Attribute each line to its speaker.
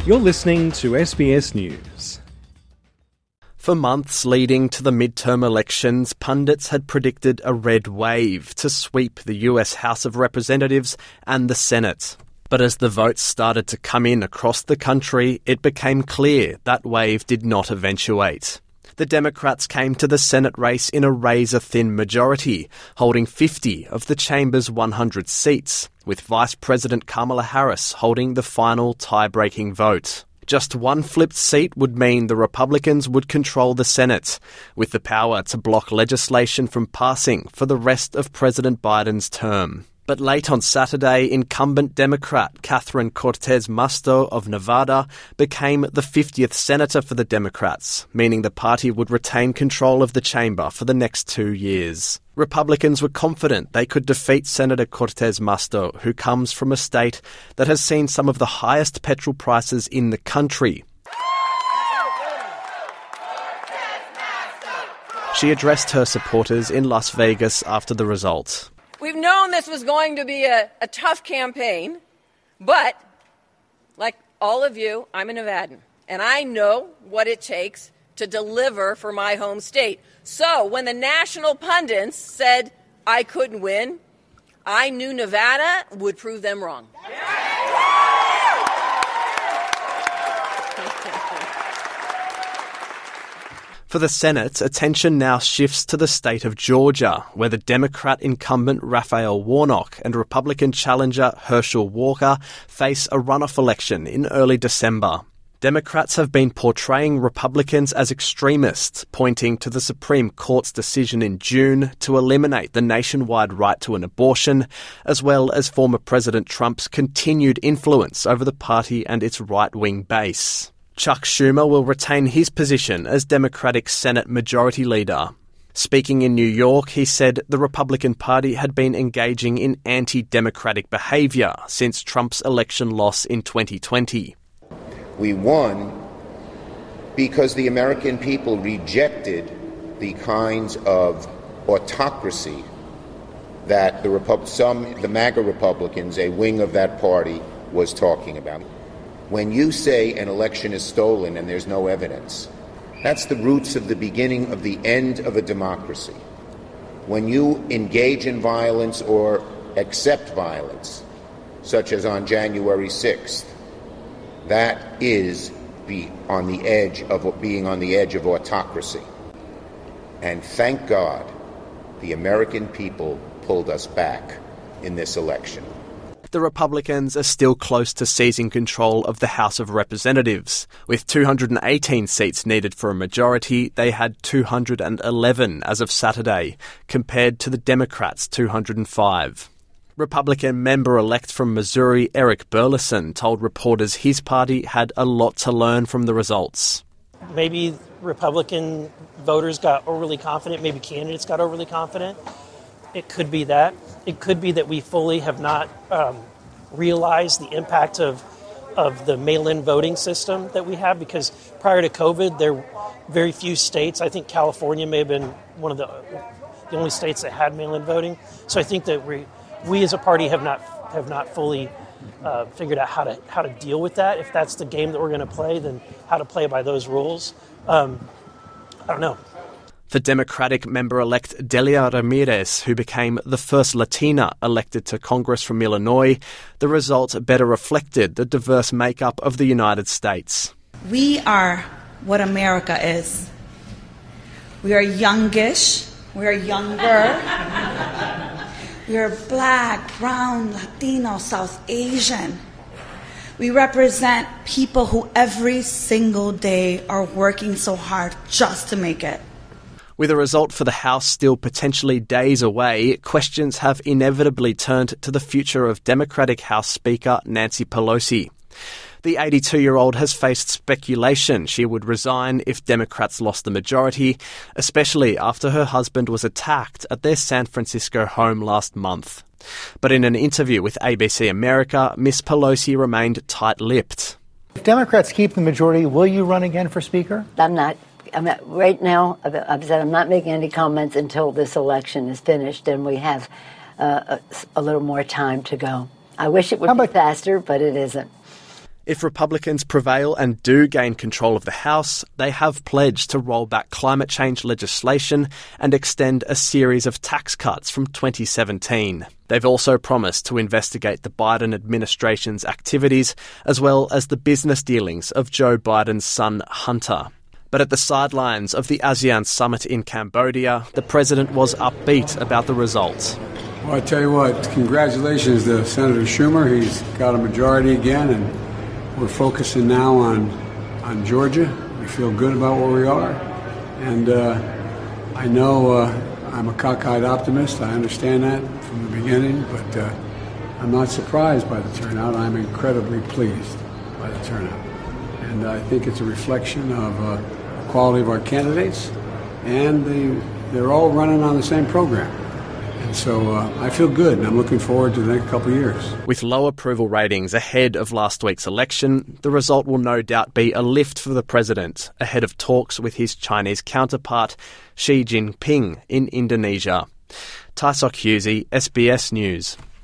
Speaker 1: You're listening to SBS News.
Speaker 2: For months leading to the midterm elections, pundits had predicted a red wave to sweep the US House of Representatives and the Senate. But as the votes started to come in across the country, it became clear that wave did not eventuate. The Democrats came to the Senate race in a razor-thin majority, holding 50 of the chamber's 100 seats, with Vice President Kamala Harris holding the final tie-breaking vote. Just one flipped seat would mean the Republicans would control the Senate, with the power to block legislation from passing for the rest of President Biden's term. But late on Saturday, incumbent Democrat Catherine Cortez Masto of Nevada became the 50th senator for the Democrats, meaning the party would retain control of the chamber for the next 2 years. Republicans were confident they could defeat Senator Cortez Masto, who comes from a state that has seen some of the highest petrol prices in the country. She addressed her supporters in Las Vegas after the result.
Speaker 3: We've known this was going to be a tough campaign, but like all of you, I'm a Nevadan, and I know what it takes to deliver for my home state. So when the national pundits said I couldn't win, I knew Nevada would prove them wrong.
Speaker 2: For the Senate, attention now shifts to the state of Georgia, where the Democrat incumbent Raphael Warnock and Republican challenger Herschel Walker face a runoff election in early December. Democrats have been portraying Republicans as extremists, pointing to the Supreme Court's decision in June to eliminate the nationwide right to an abortion, as well as former President Trump's continued influence over the party and its right-wing base. Chuck Schumer will retain his position as Democratic Senate Majority Leader. Speaking in New York, he said the Republican Party had been engaging in anti-democratic behaviour since Trump's election loss in 2020.
Speaker 4: We won because the American people rejected the kinds of autocracy that the MAGA Republicans, a wing of that party, was talking about. When you say an election is stolen and there's no evidence, that's the roots of the beginning of the end of a democracy. When you engage in violence or accept violence, such as on January 6th, that is being on the edge of autocracy. And thank God the American people pulled us back in this election.
Speaker 2: The Republicans are still close to seizing control of the House of Representatives. With 218 seats needed for a majority, they had 211 as of Saturday, compared to the Democrats' 205. Republican member-elect from Missouri, Eric Burleson, told reporters his party had a lot to learn from the results.
Speaker 5: Maybe Republican voters got overly confident, maybe candidates got overly confident. It could be that. It could be that we fully have not realized the impact of the mail-in voting system that we have, because prior to COVID, there were very few states. I think California may have been one of the only states that had mail-in voting. So I think that we as a party have not fully figured out how to deal with that. If that's the game that we're going to play, then how to play by those rules. I don't know.
Speaker 2: For Democratic member-elect Delia Ramirez, who became the first Latina elected to Congress from Illinois, the result better reflected the diverse makeup of the United States.
Speaker 6: We are what America is. We are youngish. We are younger. We are black, brown, Latino, South Asian. We represent people who every single day are working so hard just to make it.
Speaker 2: With a result for the House still potentially days away, questions have inevitably turned to the future of Democratic House Speaker Nancy Pelosi. The 82-year-old has faced speculation she would resign if Democrats lost the majority, especially after her husband was attacked at their San Francisco home last month. But in an interview with ABC America, Ms. Pelosi remained tight-lipped.
Speaker 7: If Democrats keep the majority, will you run again for Speaker?
Speaker 8: Right now, I've said I'm not making any comments until this election is finished and we have a little more time to go. I wish it would be faster, but it isn't.
Speaker 2: If Republicans prevail and do gain control of the House, they have pledged to roll back climate change legislation and extend a series of tax cuts from 2017. They've also promised to investigate the Biden administration's activities, as well as the business dealings of Joe Biden's son, Hunter. But at the sidelines of the ASEAN summit in Cambodia, the president was upbeat about the results.
Speaker 9: Well, I tell you what, congratulations to Senator Schumer. He's got a majority again, and we're focusing now on Georgia. We feel good about where we are. And I know I'm a cockeyed optimist. I understand that from the beginning, but I'm not surprised by the turnout. I'm incredibly pleased by the turnout. And I think it's a reflection of the quality of our candidates, and they're all running on the same program. And so I feel good, and I'm looking forward to the next couple of years.
Speaker 2: With low approval ratings ahead of last week's election, the result will no doubt be a lift for the president ahead of talks with his Chinese counterpart, Xi Jinping, in Indonesia. Taisok Husey, SBS News.